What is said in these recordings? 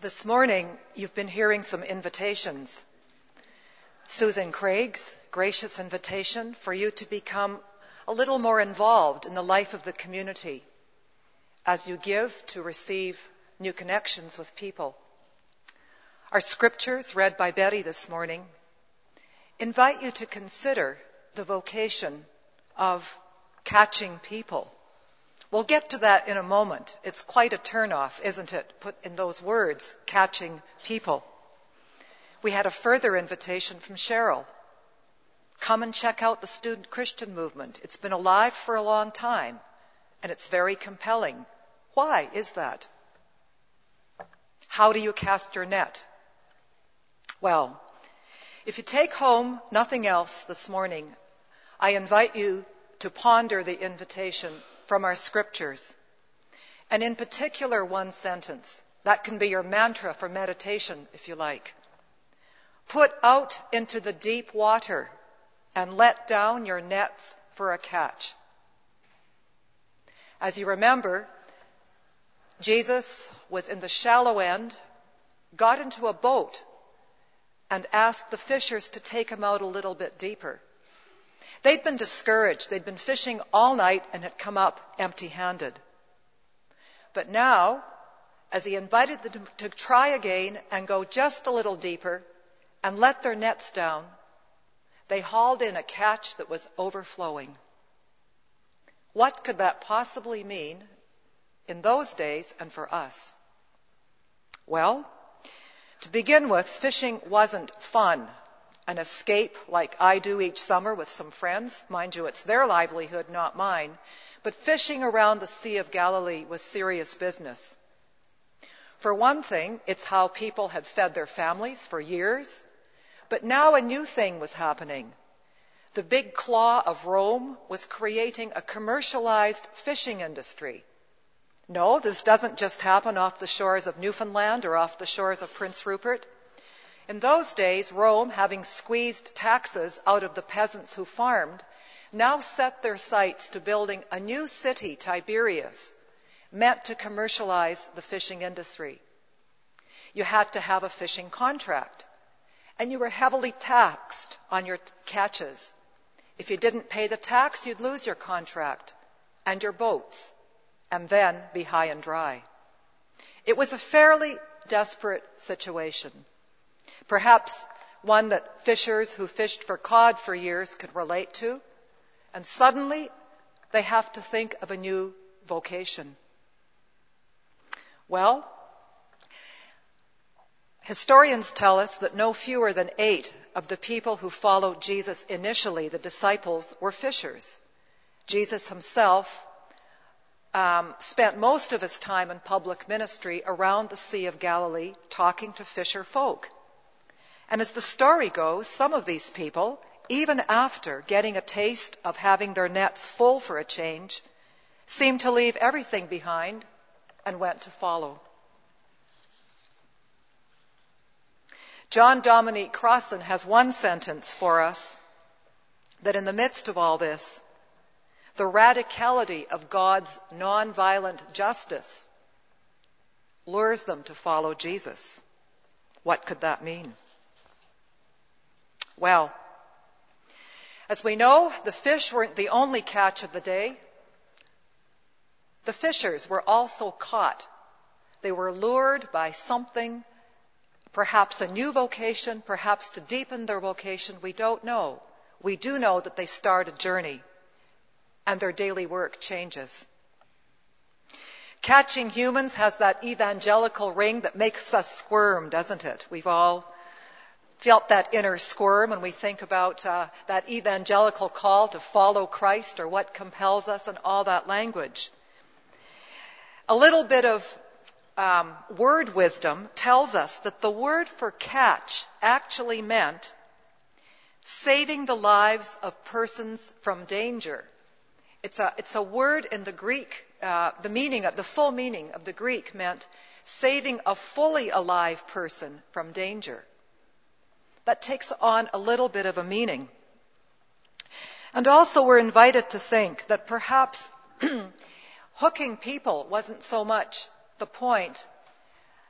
This morning, you've been hearing some invitations. Susan Craig's gracious invitation for you to become a little more involved in the life of the community as you give to receive new connections with people. Our scriptures, read by Betty this morning, invite you to consider the vocation of catching people. We'll get to that in a moment. It's quite a turnoff, isn't it? Put in those words, catching people. We had a further invitation from Cheryl. Come and check out the student Christian movement. It's been alive for a long time, and it's very compelling. Why is that? How do you cast your net? Well, if you take home nothing else this morning, I invite you to ponder the invitation from our scriptures. And in particular, one sentence. That can be your mantra for meditation, if you like. Put out into the deep water and let down your nets for a catch. As you remember, Jesus was in the shallow end, got into a boat, and asked the fishers to take him out a little bit deeper. They'd been discouraged. They'd been fishing all night and had come up empty-handed. But now, as he invited them to try again and go just a little deeper and let their nets down, they hauled in a catch that was overflowing. What could that possibly mean in those days and for us? Well, to begin with, fishing wasn't fun. An escape like I do each summer with some friends. Mind you, it's their livelihood, not mine. But fishing around the Sea of Galilee was serious business. For one thing, it's how people had fed their families for years. But now a new thing was happening. The big claw of Rome was creating a commercialized fishing industry. No, this doesn't just happen off the shores of Newfoundland or off the shores of Prince Rupert. In those days, Rome, having squeezed taxes out of the peasants who farmed, now set their sights to building a new city, Tiberias, meant to commercialize the fishing industry. You had to have a fishing contract, and you were heavily taxed on your catches. If you didn't pay the tax, you'd lose your contract and your boats, and then be high and dry. It was a fairly desperate situation. Perhaps one that fishers who fished for cod for years could relate to. And suddenly, they have to think of a new vocation. Well, historians tell us that no fewer than 8 of the people who followed Jesus initially, the disciples, were fishers. Jesus himself spent most of his time in public ministry around the Sea of Galilee talking to fisher folk. And as the story goes, some of these people, even after getting a taste of having their nets full for a change, seemed to leave everything behind and went to follow. John Dominique Crossan has one sentence for us, that in the midst of all this, the radicality of God's nonviolent justice lures them to follow Jesus. What could that mean? Well, as we know, the fish weren't the only catch of the day. The fishers were also caught. They were lured by something, perhaps a new vocation, perhaps to deepen their vocation. We don't know. We do know that they start a journey, and their daily work changes. Catching humans has that evangelical ring that makes us squirm, doesn't it? We've all felt that inner squirm when we think about that evangelical call to follow Christ, or what compels us, and all that language. A little bit of word wisdom tells us that the word for catch actually meant saving the lives of persons from danger. It's a word in the Greek. The full meaning of the Greek meant saving a fully alive person from danger. That takes on a little bit of a meaning. And also we're invited to think that perhaps hooking people wasn't so much the point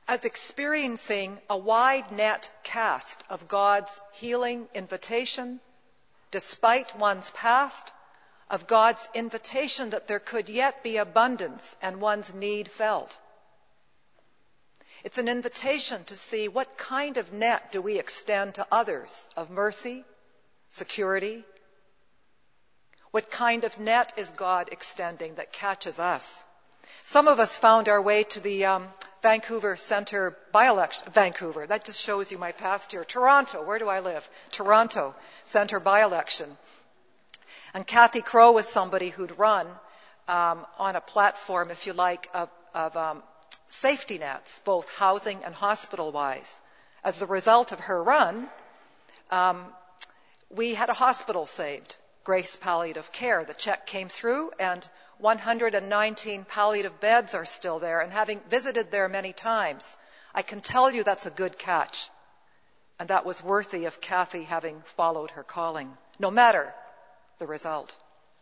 as experiencing a wide net cast of God's healing invitation, despite one's past, of God's invitation that there could yet be abundance and one's need felt. It's an invitation to see what kind of net do we extend to others of mercy, security. What kind of net is God extending that catches us? Some of us found our way to the Vancouver Centre by-election. Vancouver, that just shows you my past here. Toronto, where do I live? Toronto Centre by-election. And Kathy Crow was somebody who'd run on a platform, if you like, of safety nets, both housing and hospital-wise. As the result of her run, we had a hospital saved, Grace Palliative Care. The check came through, and 119 palliative beds are still there. And having visited there many times, I can tell you that's a good catch. And that was worthy of Kathy having followed her calling, no matter the result.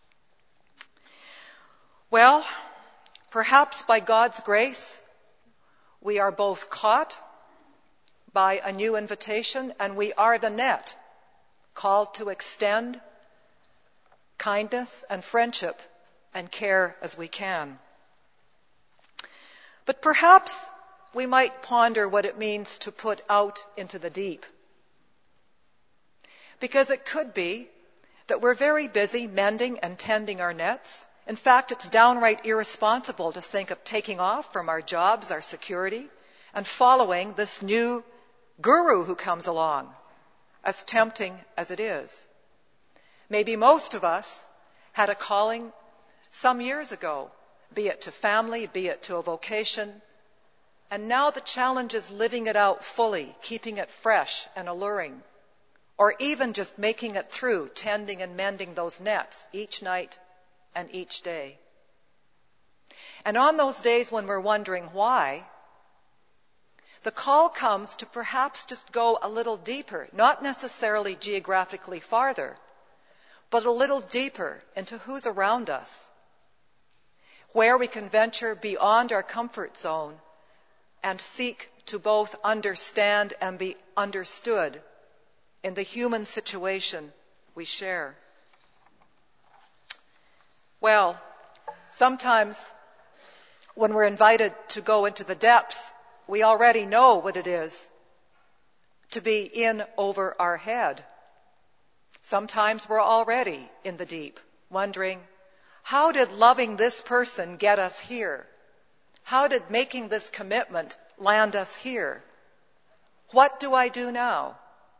Well, perhaps by God's grace, we are both caught by a new invitation, and we are the net called to extend kindness and friendship and care as we can. But perhaps we might ponder what it means to put out into the deep. Because it could be that we're very busy mending and tending our nets. In fact, it's downright irresponsible to think of taking off from our jobs, our security, and following this new guru who comes along, as tempting as it is. Maybe most of us had a calling some years ago, be it to family, be it to a vocation, and now the challenge is living it out fully, keeping it fresh and alluring, or even just making it through, tending and mending those nets each night and each day. And on those days when we're wondering why, the call comes to perhaps just go a little deeper, not necessarily geographically farther, but a little deeper into who's around us, where we can venture beyond our comfort zone and seek to both understand and be understood in the human situation we share. Well, sometimes when we're invited to go into the depths, we already know what it is to be in over our head. Sometimes we're already in the deep, wondering, how did loving this person get us here? How did making this commitment land us here? What do I do now?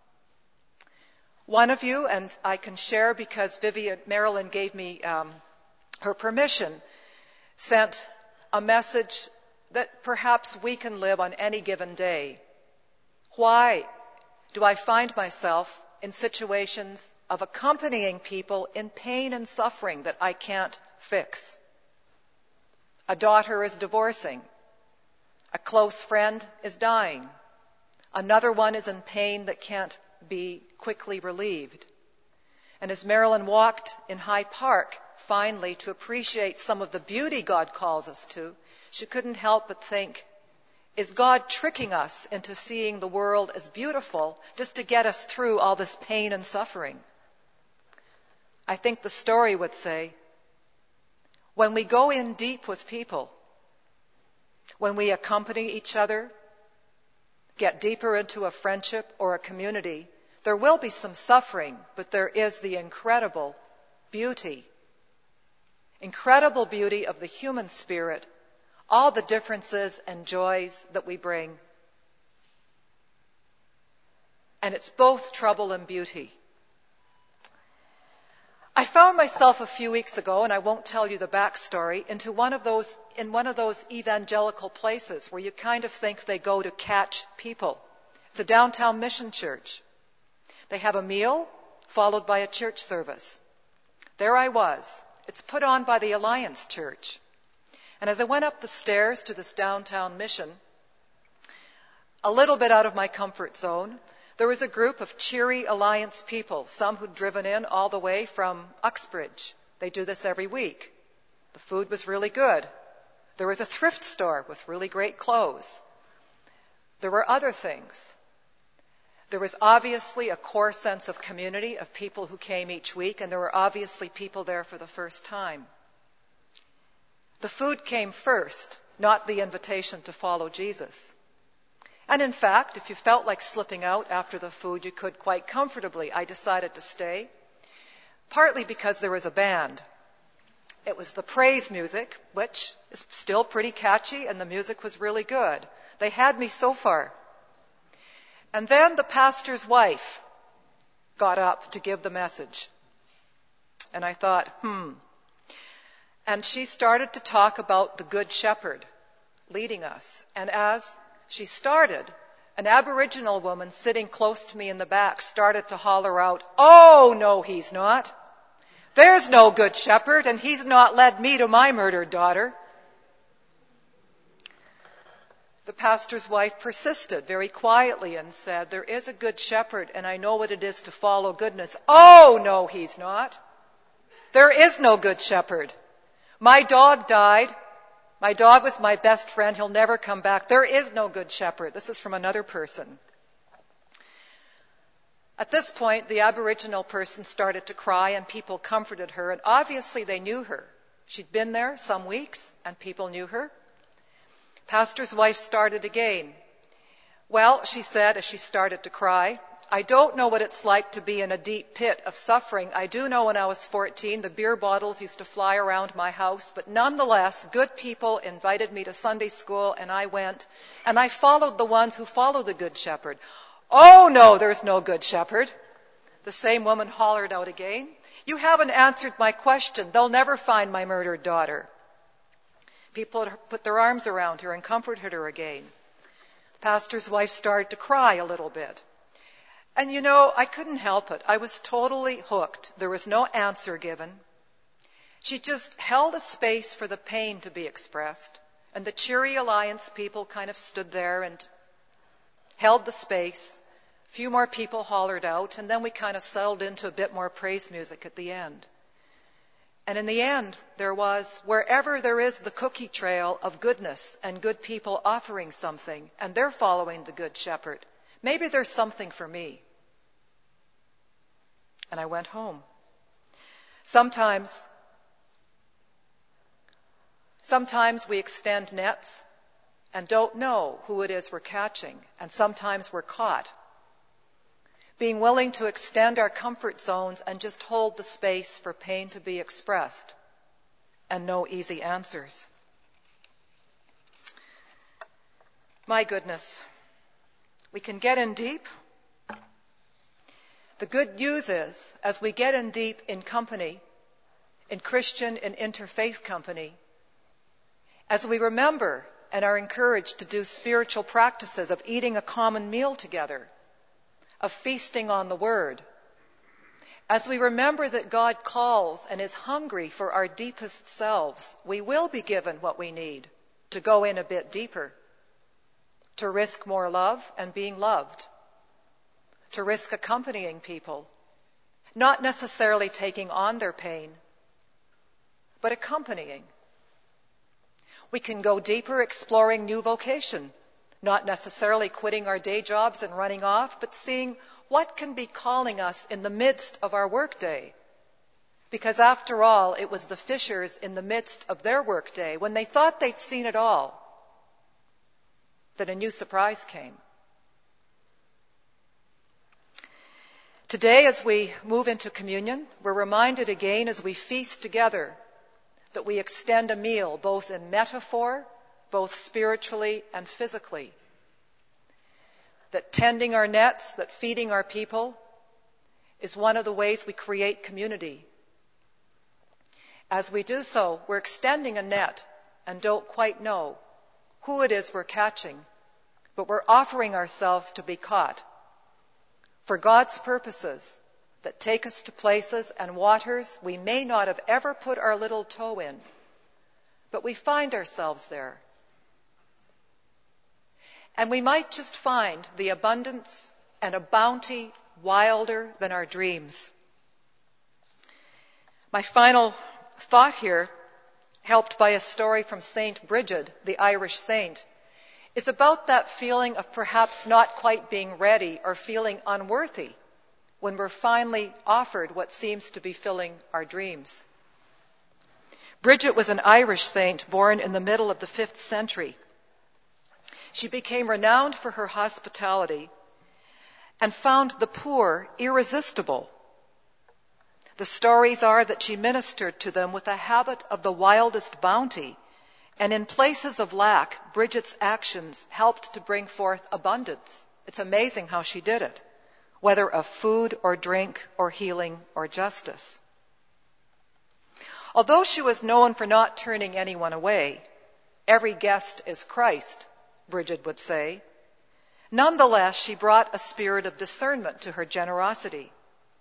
One of you, and I can share because Marilyn gave me her permission, sent a message that perhaps we can live on any given day. Why do I find myself in situations of accompanying people in pain and suffering that I can't fix? A daughter is divorcing. A close friend is dying. Another one is in pain that can't be quickly relieved. And as Marilyn walked in High Park, finally, to appreciate some of the beauty God calls us to, she couldn't help but think, is God tricking us into seeing the world as beautiful just to get us through all this pain and suffering? I think the story would say, when we go in deep with people, when we accompany each other, get deeper into a friendship or a community, there will be some suffering, but there is the incredible beauty of the human spirit, all the differences and joys that we bring. And it's both trouble and beauty. I found myself a few weeks ago, and I won't tell you the backstory, in one of those evangelical places where you kind of think they go to catch people. It's a downtown mission church. They have a meal followed by a church service. There I was. It's put on by the Alliance Church. And as I went up the stairs to this downtown mission, a little bit out of my comfort zone, there was a group of cheery Alliance people, some who'd driven in all the way from Uxbridge. They do this every week. The food was really good. There was a thrift store with really great clothes. There were other things. There was obviously a core sense of community of people who came each week, and there were obviously people there for the first time. The food came first, not the invitation to follow Jesus. And in fact, if you felt like slipping out after the food, you could quite comfortably. I decided to stay, partly because there was a band. It was the praise music, which is still pretty catchy, and the music was really good. They had me so far. And then the pastor's wife got up to give the message. And I thought, And she started to talk about the Good Shepherd leading us. And as she started, an Aboriginal woman sitting close to me in the back started to holler out, "Oh, no, he's not. There's no Good Shepherd, and he's not led me to my murdered daughter." The pastor's wife persisted very quietly and said, "There is a Good Shepherd, and I know what it is to follow goodness." "Oh, no, he's not. There is no Good Shepherd. My dog died. My dog was my best friend. He'll never come back. There is no Good Shepherd." This is from another person. At this point, the Aboriginal person started to cry, and people comforted her, and obviously they knew her. She'd been there some weeks, and people knew her. Pastor's wife started again. "Well," she said as she started to cry, "I don't know what it's like to be in a deep pit of suffering. I do know when I was 14, the beer bottles used to fly around my house, but nonetheless, good people invited me to Sunday school, and I went, and I followed the ones who follow the Good Shepherd." "Oh, no, there's no Good Shepherd." The same woman hollered out again, "You haven't answered my question. They'll never find my murdered daughter." People put their arms around her and comforted her again. The pastor's wife started to cry a little bit. And I couldn't help it. I was totally hooked. There was no answer given. She just held a space for the pain to be expressed. And the Cheery Alliance people kind of stood there and held the space. A few more people hollered out, and then we kind of settled into a bit more praise music at the end. And in the end, there was, wherever there is the cookie trail of goodness and good people offering something, and they're following the Good Shepherd, maybe there's something for me. And I went home. Sometimes we extend nets and don't know who it is we're catching, and sometimes we're caught. Being willing to extend our comfort zones and just hold the space for pain to be expressed, and no easy answers. My goodness, we can get in deep. The good news is, as we get in deep in company, in Christian and interfaith company, as we remember and are encouraged to do spiritual practices of eating a common meal together, of feasting on the Word, as we remember that God calls and is hungry for our deepest selves, we will be given what we need to go in a bit deeper, to risk more love and being loved, to risk accompanying people, not necessarily taking on their pain, but accompanying. We can go deeper exploring new vocation, not necessarily quitting our day jobs and running off, but seeing what can be calling us in the midst of our workday. Because after all, it was the fishers in the midst of their workday, when they thought they'd seen it all, that a new surprise came. Today, as we move into communion, we're reminded again as we feast together that we extend a meal both in metaphor, both spiritually and physically. That tending our nets, that feeding our people, is one of the ways we create community. As we do so, we're extending a net and don't quite know who it is we're catching, but we're offering ourselves to be caught for God's purposes that take us to places and waters we may not have ever put our little toe in, but we find ourselves there. And we might just find the abundance and a bounty wilder than our dreams. My final thought here, helped by a story from Saint Bridget, the Irish saint, is about that feeling of perhaps not quite being ready or feeling unworthy when we're finally offered what seems to be filling our dreams. Bridget was an Irish saint born in the middle of the 5th century. She became renowned for her hospitality and found the poor irresistible. The stories are that she ministered to them with a habit of the wildest bounty, and in places of lack, Bridget's actions helped to bring forth abundance. It's amazing how she did it, whether of food or drink or healing or justice. Although she was known for not turning anyone away, every guest is Christ, Bridget would say. Nonetheless, she brought a spirit of discernment to her generosity.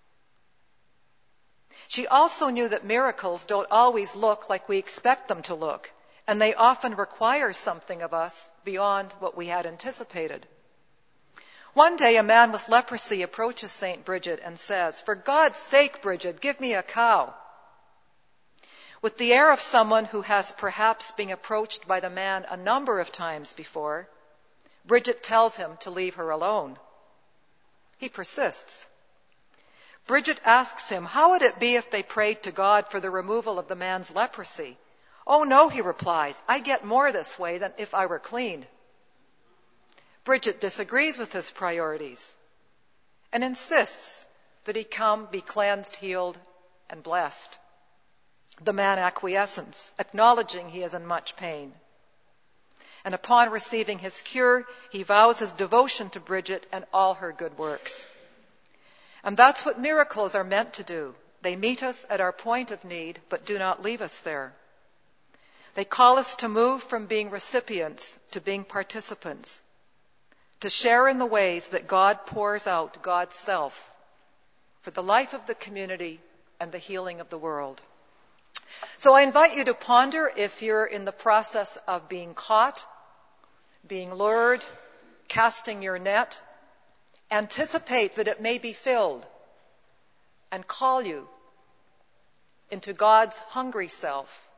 She also knew that miracles don't always look like we expect them to look, and they often require something of us beyond what we had anticipated. One day, a man with leprosy approaches St. Bridget and says, "For God's sake, Bridget, give me a cow." With the air of someone who has perhaps been approached by the man a number of times before, Bridget tells him to leave her alone. He persists. Bridget asks him, how would it be if they prayed to God for the removal of the man's leprosy? "Oh no," he replies, "I get more this way than if I were clean." Bridget disagrees with his priorities and insists that he come be cleansed, healed, and blessed. The man acquiesces, acknowledging he is in much pain. And upon receiving his cure, he vows his devotion to Bridget and all her good works. And that's what miracles are meant to do. They meet us at our point of need, but do not leave us there. They call us to move from being recipients to being participants, to share in the ways that God pours out God's self for the life of the community and the healing of the world. So I invite you to ponder, if you're in the process of being caught, being lured, casting your net, anticipate that it may be filled and call you into God's hungry self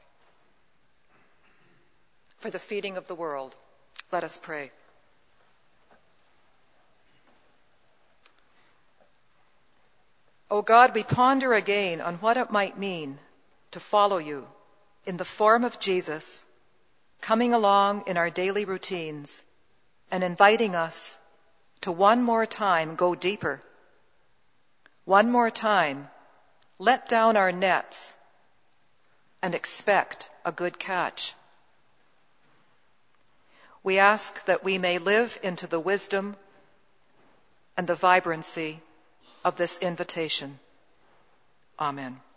for the feeding of the world. Let us pray. O God, we ponder again on what it might mean to follow you in the form of Jesus, coming along in our daily routines and inviting us to one more time go deeper. One more time, let down our nets and expect a good catch. We ask that we may live into the wisdom and the vibrancy of this invitation. Amen.